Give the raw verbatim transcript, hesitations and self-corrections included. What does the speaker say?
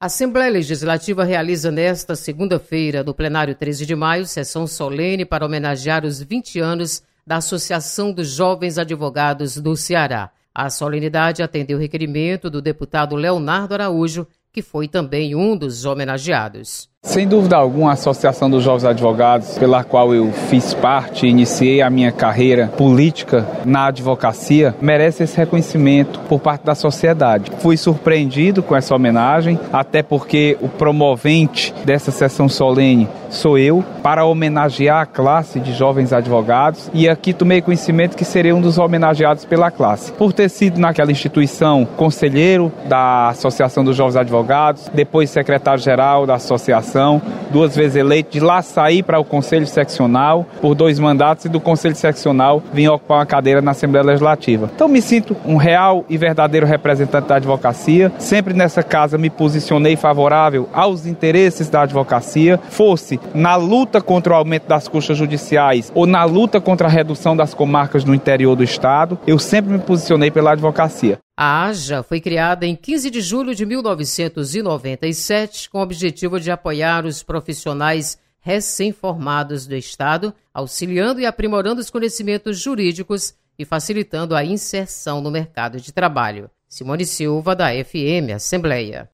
A Assembleia Legislativa realiza nesta segunda-feira, no plenário treze de maio, sessão solene para homenagear os vinte anos da Associação dos Jovens Advogados do Ceará. A solenidade atendeu o requerimento do deputado Leonardo Araújo, que foi também um dos homenageados. Sem dúvida alguma, a Associação dos Jovens Advogados, pela qual eu fiz parte e iniciei a minha carreira política na advocacia, merece esse reconhecimento por parte da sociedade. Fui surpreendido com essa homenagem, até porque o promovente dessa sessão solene sou eu, para homenagear a classe de jovens advogados, e aqui tomei conhecimento que serei um dos homenageados pela classe. Por ter sido naquela instituição conselheiro da Associação dos Jovens Advogados, depois secretário-geral da associação, duas vezes eleito, de lá sair para o Conselho Seccional por dois mandatos e do Conselho Seccional vim ocupar uma cadeira na Assembleia Legislativa. Então me sinto um real e verdadeiro representante da advocacia. Sempre nessa casa me posicionei favorável aos interesses da advocacia, fosse na luta contra o aumento das custas judiciais ou na luta contra a redução das comarcas no interior do estado, eu sempre me posicionei pela advocacia. A AJA foi criada em quinze de julho de mil novecentos e noventa e sete com o objetivo de apoiar os profissionais recém-formados do Estado, auxiliando e aprimorando os conhecimentos jurídicos e facilitando a inserção no mercado de trabalho. Simone Silva, da F M Assembleia.